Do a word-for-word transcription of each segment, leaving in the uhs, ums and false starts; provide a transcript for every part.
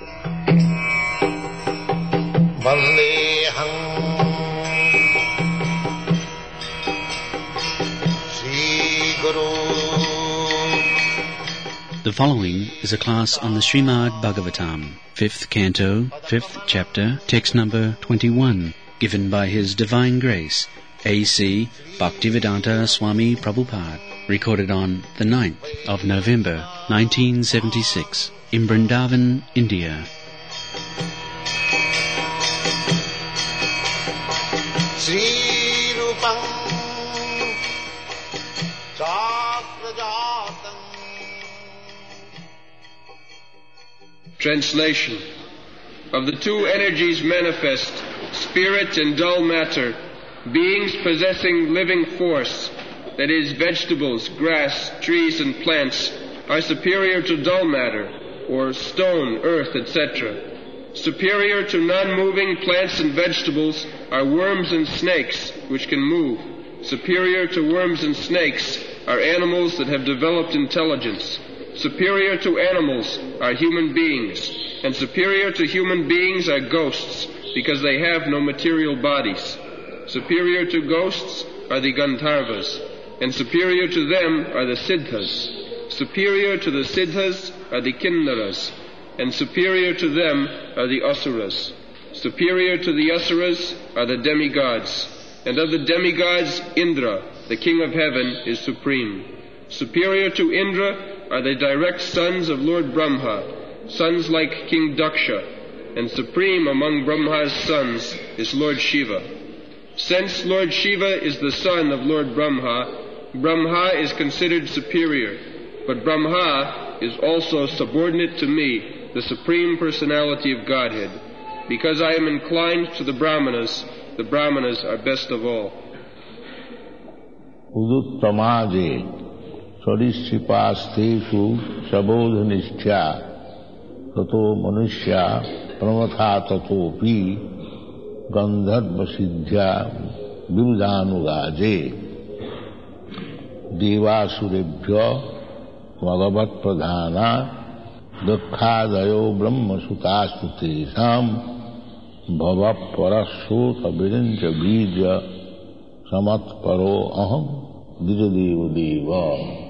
Vandeham Sri Guru. The following is a class on the Srimad Bhagavatam, fifth canto, fifth chapter, text number twenty-one, given by His Divine Grace, A C Bhaktivedanta Swami Prabhupada, recorded on the ninth of November, nineteen seventy-six, in Vrindavan, India. Sri Rupam Chakrajatam. Translation. Of the two energies manifest, spirit and dull matter, beings possessing living force, that is, vegetables, grass, trees, and plants, are superior to dull matter, or stone, earth, et cetera. Superior to non-moving plants and vegetables are worms and snakes, which can move. Superior to worms and snakes are animals that have developed intelligence. Superior to animals are human beings, and superior to human beings are ghosts, because they have no material bodies. Superior to ghosts are the Gandharvas, and superior to them are the Siddhas. Superior to the Siddhas are the Kinnaras, and superior to them are the Asuras. Superior to the Asuras are the demigods, and of the demigods Indra, the king of heaven, is supreme. Superior to Indra are the direct sons of Lord Brahma, sons like King Daksha, and supreme among Brahma's sons is Lord Shiva. Since Lord Shiva is the son of Lord Brahma, Brahma is considered superior, but Brahma is also subordinate to me, the Supreme Personality of Godhead. Because I am inclined to the Brahmanas, the Brahmanas are best of all. Uduttamaje Swadishipasteshu Sabodhanischa Tato Manushya Pramatha Tatopi Gandharva Siddhya Vivdanugaje Devasurabhya Madhavat Pradhana Dukkadayo Brahma Sutastutesam Bhava Parasota Virinja Bija Samatparo Aham Dijadeva Deva.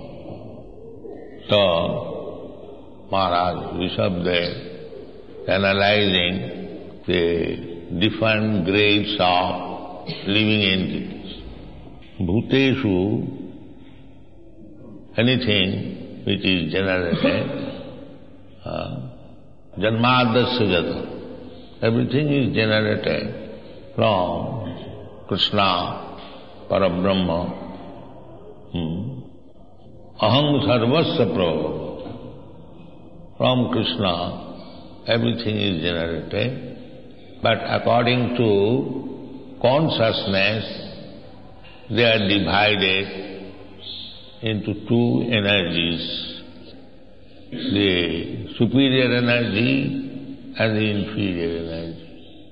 So, Maharaj Rishabdev, analyzing the different grades of living entities. Bhuteshu, anything which is generated, uh, Janmadasya Jata, everything is generated from Krishna, Parabrahma. Hmm. Aham Sarvasya Prabhu. From Krishna, everything is generated. But according to consciousness, they are divided into two energies. The superior energy and the inferior energy.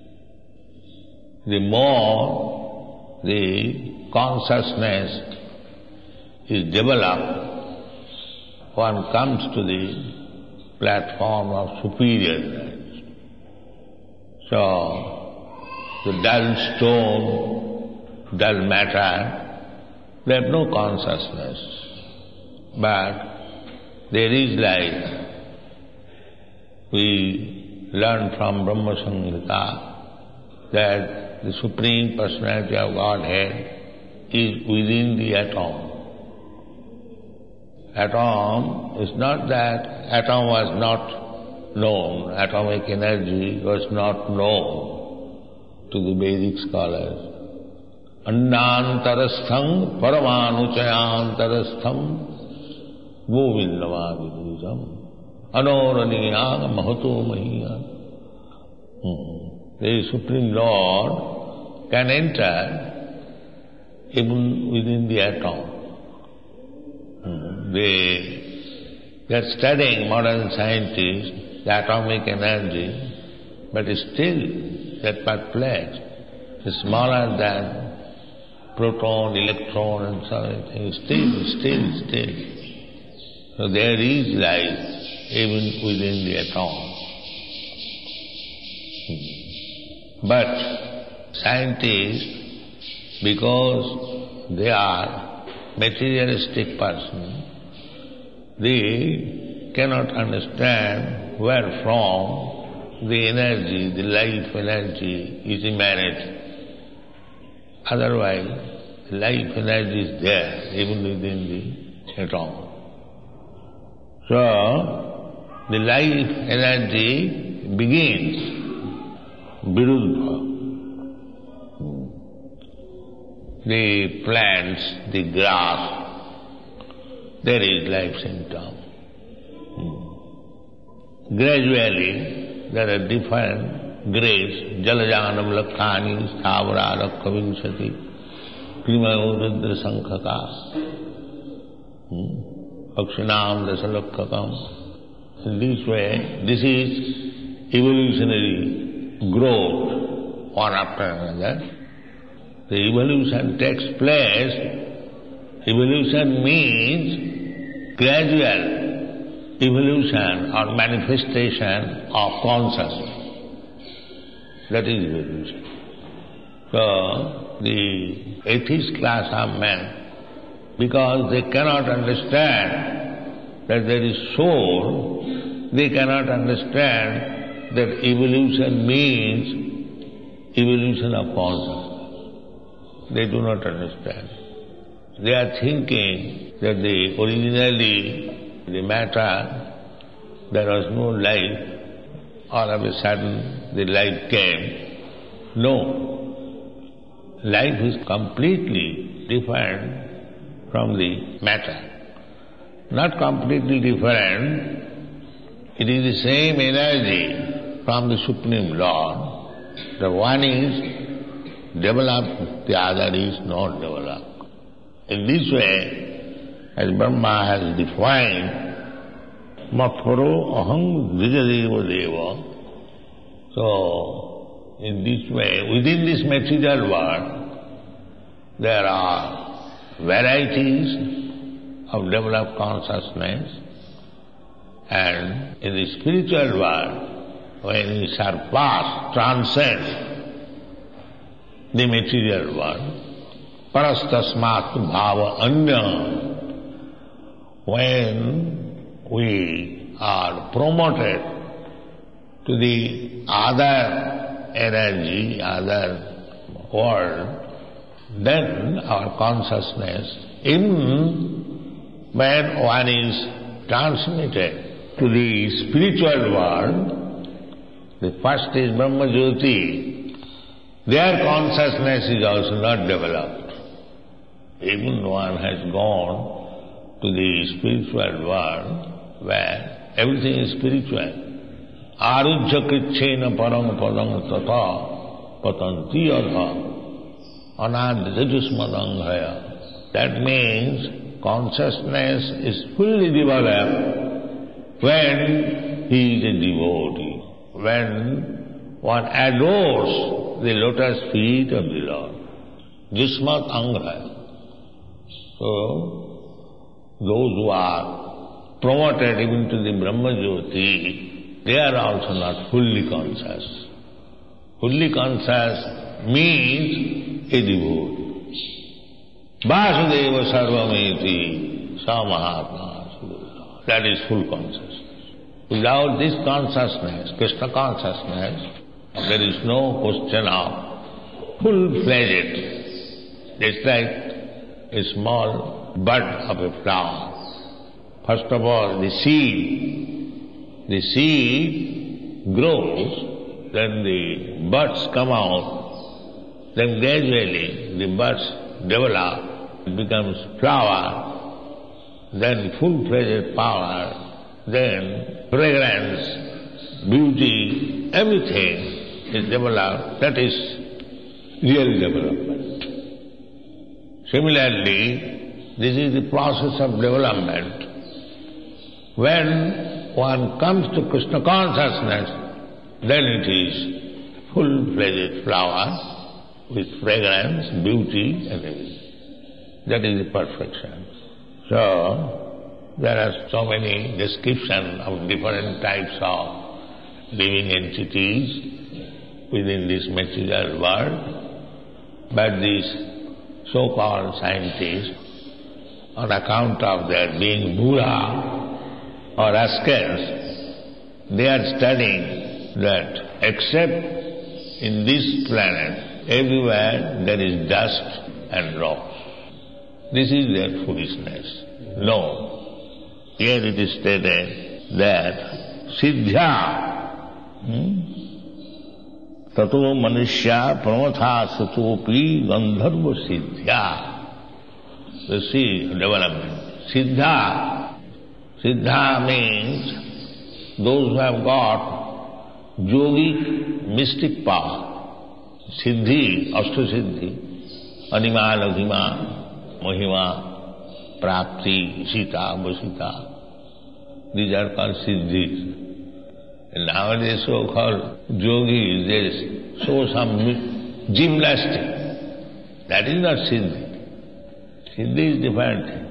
The more the consciousness is developed, one comes to the platform of superior energy. So, the dull stone, dull matter, they have no consciousness. But there is life. We learn from Brahma Samhita that the Supreme Personality of Godhead is within the atom. Atom is not that atom was not known, atomic energy was not known to the Vedic scholars. Annantarastham paramanuchayantarastham govindamavidujam anoraniyam mahato mahiyam. The Supreme Lord can enter even within the atom. They, they are studying, modern scientists, the atomic energy, but still that perplexed. It's smaller than proton, electron and so on. Still, still, still. So there is life even within the atom. But scientists, because they are materialistic persons, they cannot understand where from the energy, the life energy is emanated. Otherwise, life energy is there, even within the atom. So, the life energy begins viruddha. The plants, the grass, there is life symptom. Gradually, there are different grades. Jalajanam lakhani, sthavara lakha vinshati, krimayo rudra sankhaka, akshanam dasalakkhakam. In this way, this is evolutionary growth, one after another. The evolution takes place. Evolution means gradual evolution or manifestation of consciousness. That is evolution. So, the atheist class of men, because they cannot understand that there is soul, they cannot understand that evolution means evolution of consciousness. They do not understand. They are thinking that the originally the matter, there was no life, all of a sudden the life came. No. Life is completely different from the matter. Not completely different, it is the same energy from the Supreme Lord. The one is developed, the other is not developed. In this way, as Brahma has defined, Matharo aham dvijadeva deva. So, in this way, within this material world, there are varieties of developed consciousness, and in the spiritual world, when we surpass, transcend the material world, parastasmat bhava anya, when we are promoted to the other energy, other world, then our consciousness, even when one is transmitted to the spiritual world, the first is Brahma Jyoti, their consciousness is also not developed. Even one has gone to the spiritual world where everything is spiritual. Arujya krichena param padam tata patanti adha anadjajusmadanghaya. That means consciousness is fully developed when he is a devotee, when one adores the lotus feet of the Lord. Jismat anghaya. So, those who are promoted even to the Brahma Jyoti, they are also not fully conscious. Fully conscious means a devotee. Vasudeva sarvameti sa mahatma. That is full consciousness. Without this consciousness, Krishna consciousness, there is no question of full-fledged. It's like a small bud of a flower. First of all, the seed, the seed grows, then the buds come out, then gradually the buds develop, it becomes flower, then full-fledged power, then fragrance, beauty, everything is developed. That is real development. Similarly, this is the process of development. When one comes to Krishna consciousness, then it is full-fledged flower with fragrance, beauty and everything. That is the perfection. So, there are so many descriptions of different types of living entities. within this material world. But these so-called scientists, on account of their being Buddha or rascals, they are studying that except in this planet, everywhere there is dust and rocks. This is their foolishness. No. Here it is stated that Siddhya, hmm? Tato Manusya Pramatha Satopi Gandharva Siddhya. The see development. Siddha, Siddha means those who have got yogic mystic power. Siddhi, Ashtasiddhi, Anima, Ladhima, Mahima, Prapti, Sita, Vasita. These are called Siddhis. And nowadays so-called yogis, they show some gymnastics. That is not Siddhi. Siddhi is different.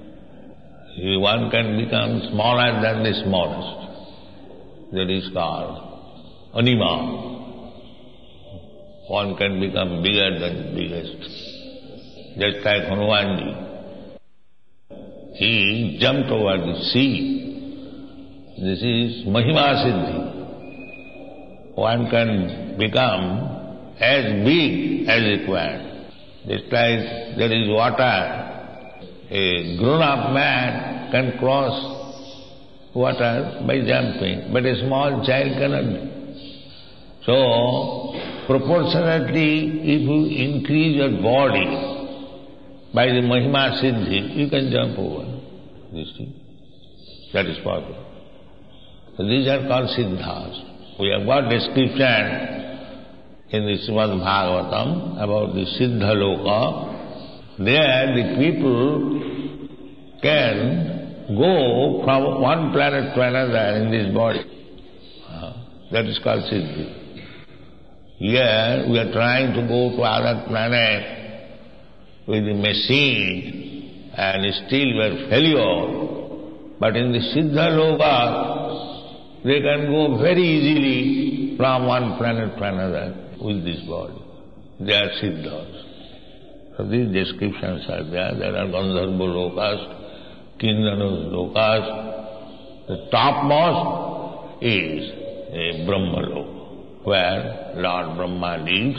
One can become smaller than the smallest. That is called Anima. One can become bigger than the biggest. Just like Hanumanji. He jumped over the sea. This is Mahima Siddhi. One can become as big as required. Just like there is water. A grown-up man can cross water by jumping, but a small child cannot do. So, proportionately, if you increase your body by the Mahima Siddhi, you can jump over this thing. That is possible. So these are called Siddhas. We have got description in the Srimad Bhagavatam about the Siddha Loka. There the people can go from one planet to another in this body. Uh, that is called Siddhi. Here we are trying to go to other planet with the machine and still we are failure. But in the Siddha Loka, they can go very easily from one planet to another with this body. They are Siddhas. So these descriptions are there. There are Gandharva Lokas, Kindana Lokas. The topmost is a Brahma Loka, where Lord Brahma lives,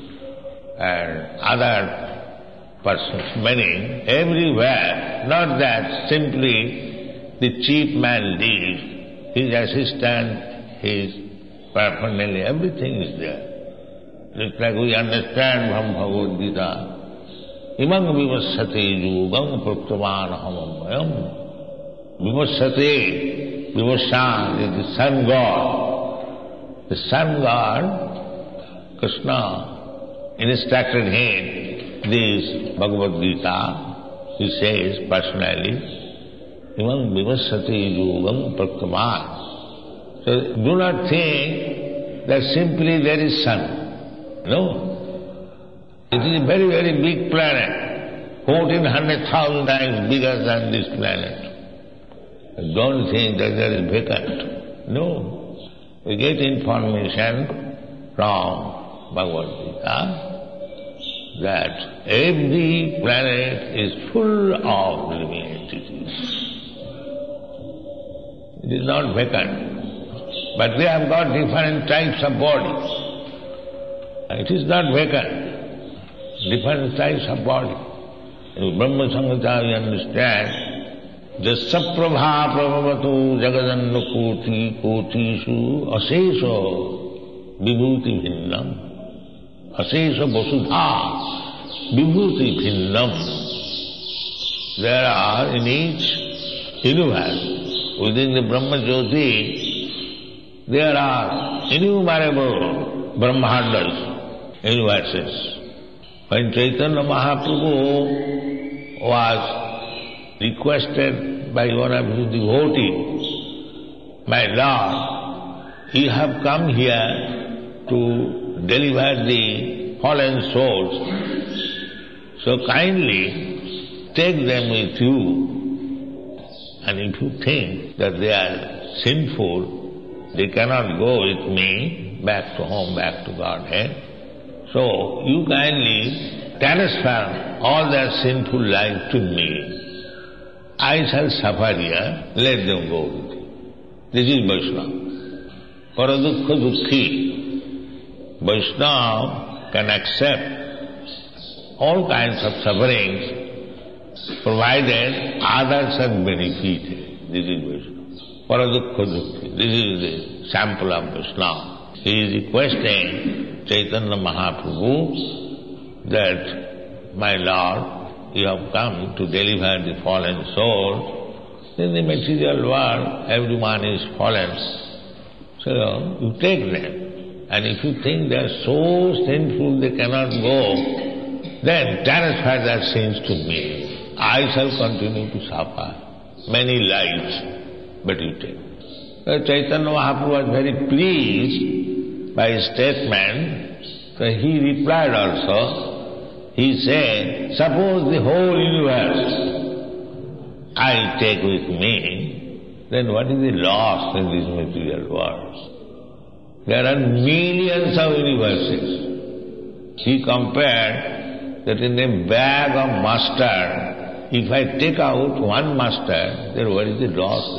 and other persons, many, everywhere. Not that simply the chief man lives, his assistant, his paraphernalia, everything is there. Just like we understand from Bhagavad Gita, Imang vivassate yogam praktavanaham ammayam. Vivassate, vivassan is the sun god. The sun god, Krishna, instructed him this Bhagavad Gita. He says personally, Imam vivassate yogam praktavan. So do not think that simply there is sun. No. It is a very, very big planet, fourteen hundred thousand times bigger than this planet. Don't think that there is vacant. No. We get information from Bhagavad Gita that every planet is full of living entities. It is not vacant. But they have got different types of bodies. It is not vacant. Different types of body. In Brahma Samhita we understand, Jasaprabha prabhavatu jagadannu koti kotishu asesha vibhuti bhinnam. Asesha vasudha vibhuti bhinnam. There are in each universe, within the Brahma Jyoti, there are innumerable Brahmandas, universes. When Chaitanya Mahaprabhu was requested by one of his devotees, my Lord, you have come here to deliver the fallen souls, so kindly take them with you. And if you think that they are sinful, they cannot go with me, back to home, back to Godhead. So you kindly transfer all their sinful life to me. I shall suffer here, let them go with you. This is Vaishnava. Paradukha dukhi. Vaishnava can accept all kinds of sufferings provided others are benefited. This is Vaishnava. Paradukha dukhi. This is the sample of Vaishnava. He is requesting Chaitanya Mahaprabhu that, my Lord, you have come to deliver the fallen soul. In the material world, everyone is fallen. So you take them. And if you think they are so sinful they cannot go, then transfer their sins to me. I shall continue to suffer many lives, but you take. So Chaitanya Mahaprabhu was very pleased by his statement. So he replied also. He said, suppose the whole universe I take with me, then what is the loss in this material world? There are millions of universes. He compared that in a bag of mustard, if I take out one mustard, then what is the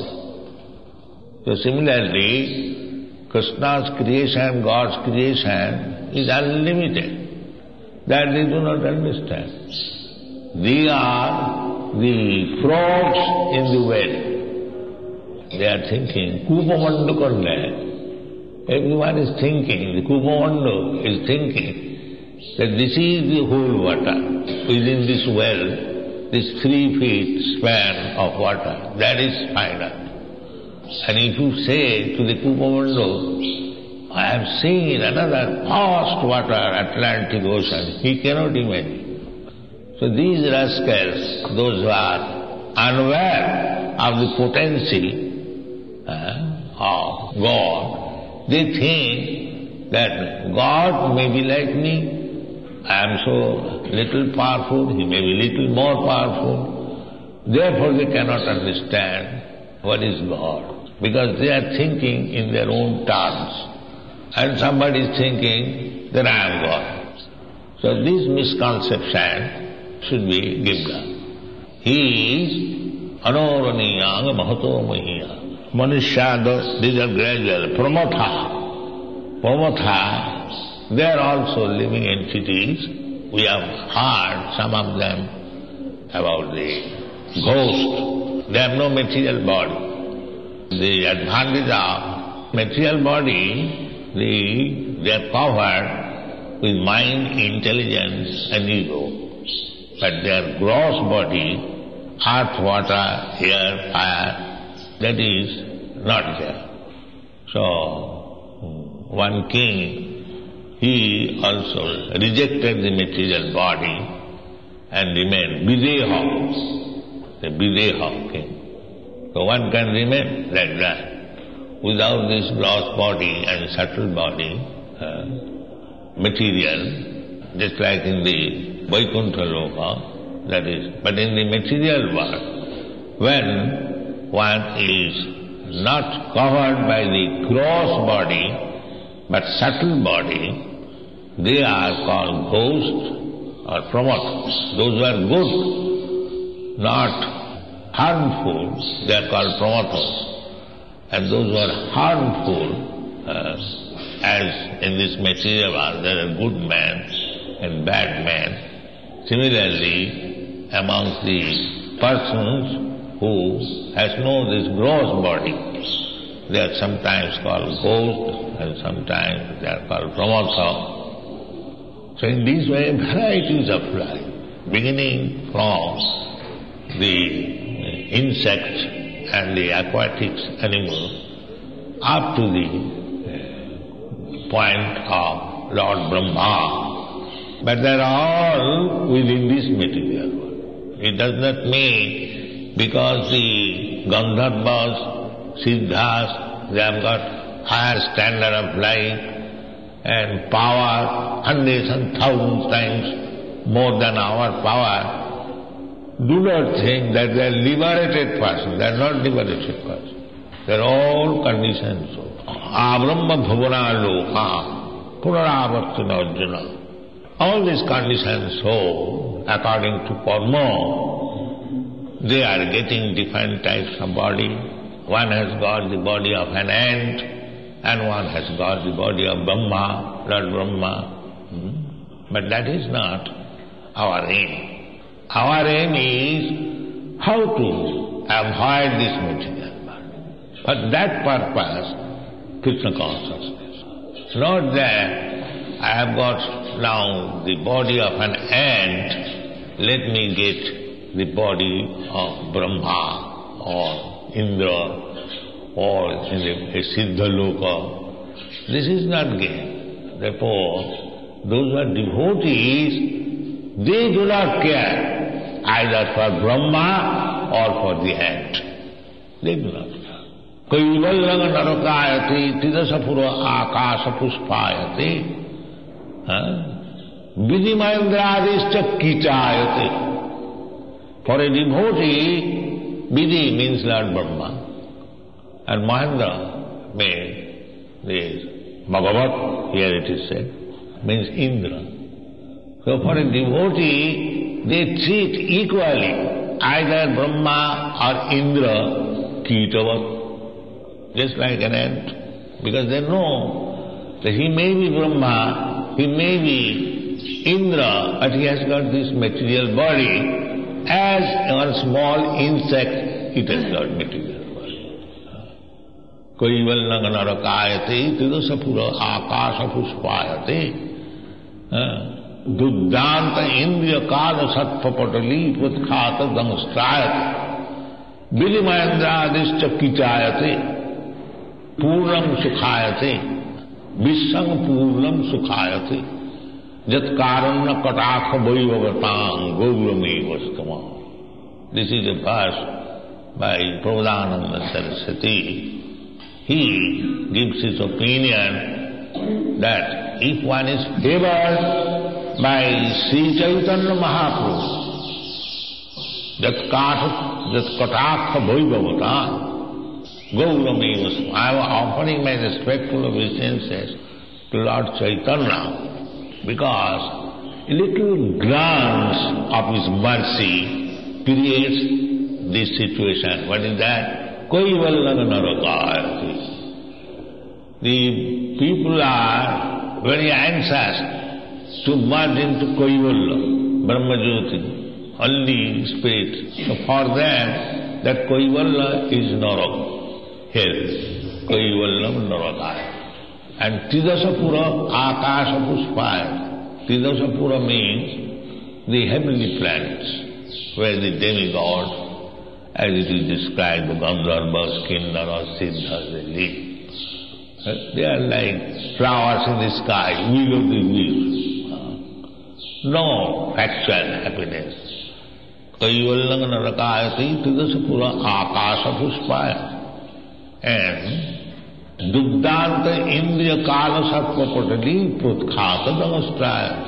loss? So similarly, Krishna's creation, God's creation is unlimited. That they do not understand. They are the frogs in the well. They are thinking, Kupamandu karne. Everyone is thinking, the Kupamandu is thinking that this is the whole water. Within this well, this three feet span of water, that is final. And if you say to the Kupamandu, I have seen another vast water, Atlantic Ocean, he cannot imagine. So these rascals, those who are unaware of the potency uh, of God, they think that God may be like me, I am so little powerful, he may be little more powerful. Therefore they cannot understand what is God, because they are thinking in their own terms. And somebody is thinking that I am God. So this misconception should be given up. He is Anoraniyang Mahato Mahiya. Manushya, these are gradual. Pramotha. Pramotha, they are also living entities. We have heard some of them about the ghost. They have no material body. The advantage of material body, the, they are covered with mind, intelligence and ego. But their gross body, earth, water, air, fire, that is not there. So, one king, he also rejected the material body and remained Videha, the Videha king. So one can remain like that, without this gross body and subtle body, uh, material, just like in the Vaikuntha Loka, that is. But in the material world, when one is not covered by the gross body, but subtle body, they are called ghosts or pramotas. Those who are good, not harmful, they are called pramatas. And those who are harmful, uh, as in this material world, there are good men and bad men. Similarly, amongst the persons who has no this gross body, they are sometimes called ghosts and sometimes they are called pramata. So in this way, varieties of life, beginning from the insect and the aquatic animal up to the point of Lord Brahma. But they are all within this material world. It does not mean because the Gandharvas, Siddhas, they have got higher standard of life and power, hundreds and thousands times more than our power. Do not think that they are liberated person. They are not liberated person. They're all conditioned souls. Abrahma bhavana loka punaravartana arjuna. All these conditioned souls, according to karma, they are getting different types of body. One has got the body of an ant, and one has got the body of Brahma, Lord Brahma. Hmm? But that is not our aim. Our aim is how to avoid this material body. For that purpose, Krishna consciousness. It's not that I have got now the body of an ant, let me get the body of Brahma or Indra or in the, a Siddha Loka. This is not gain. Therefore, those who are devotees, they do not care either for Brahma or for the ant. They do not care. Kaivallang narakayati tidasapura akasa puspayati Vidhimahendraadischa kichayati. For a devotee, Vidhi means Lord Brahma, and Mahendra means this Bhagavat, here it is said, means Indra. So for a devotee, they treat equally either Brahma or Indra Kitavat, just like an ant, because they know that he may be Brahma, he may be Indra, but he has got this material body. As one small insect, it has got material body. Kaivallang narakayate tidasapura akasa puspayate duddhanta indriya kada satpapatali putkhata dangstrayate vidhimahendradischa kichayate purnam sukhayate vissang purnam sukhayate Jat karana katakha vaivavatam gaurame vastama. This is a verse by Prabodhananda Saraswati. He gives his opinion that if one is favored by Sri Chaitanya Mahaprabhu, Jat katakha vaivavatam gaurame vastama. I am offering my respectful obeisances to Lord Chaitanya, because little glance of his mercy creates this situation. What is that? Kaivallang narakayati. The people are very anxious to merge into Kaivalya, Brahmajyoti, only spirit. So for them, that Kaivalya is narak, hell. Kaivallam narakayati. And Tidasapura Akasa Puspaya. Tidasapura means the heavenly planets, where the demigod, as it is described, the Gandharvas, Kinnaras, Siddhas, they live. They are like flowers in the sky, wheel of the wheel. No factual happiness. Kaivallang narakayati Tidasapura Akasa Puspaya. And Duddhanta indriya kala sattva patali prutkhata damastraya.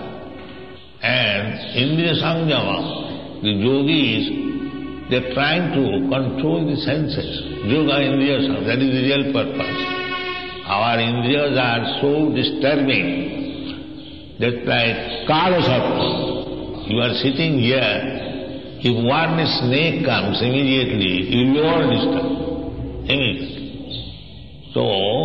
And indriya sangyama, the yogis, they are trying to control the senses. Yoga indriya sangyama, that is the real purpose. Our indriyas are so disturbing that like kala sattva, you are sitting here, if one snake comes immediately, you will disturb. Immediately. So,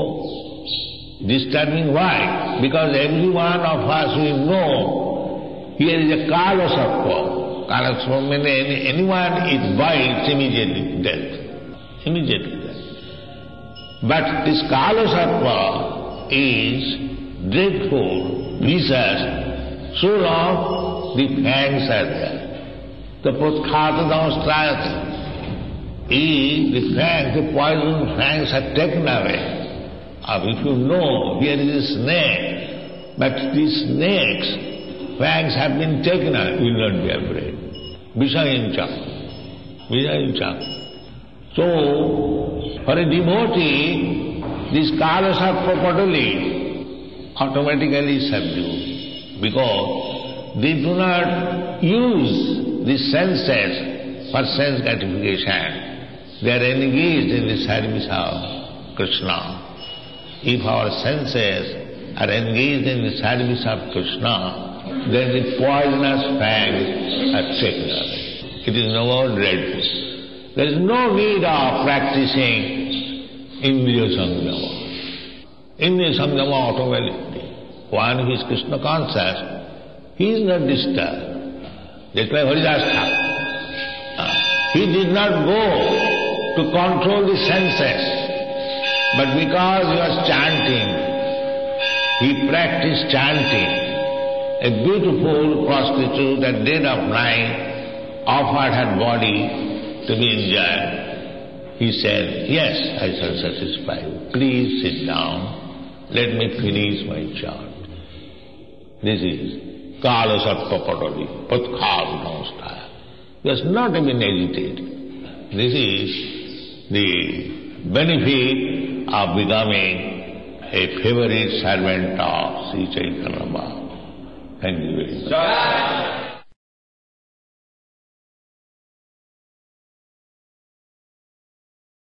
disturbing why? Because every one of us we know here is a kala sattva. Kala sattva means any, anyone it bites, immediately death. Immediately death. But this kala sattva is dreadful, vicious, so long the fangs are there. The prutkhata damastrayate. Is the fangs, the poison fangs are taken away. Or if you know, here is a snake, but these snakes, fangs have been taken away, you will not be afraid. Visayincha. Visayincha. So, for a devotee, this kala sattva patali automatically subdued, because they do not use the senses for sense gratification. They are engaged in the service of Krishna. If our senses are engaged in the service of Krishna, then the poisonous fangs are taken away. It is no more dreadful. There is no need of practicing Indriya Samyama. Indriya Samyama automatically. One who is Krishna conscious, he is not disturbed. Just like Haridas Thakur. He did not go to control the senses, but because he was chanting, he practiced chanting. A beautiful prostitute at dead of night offered her body to be enjoyed. He said, yes, I shall satisfy you. Please sit down. Let me finish my chant. This is Kala Sattva Patali, Patkharu Namaskar. He was not even agitated. This is the benefit of becoming a favorite servant of Sri Chaitanya Mahaprabhu. Thank you very much.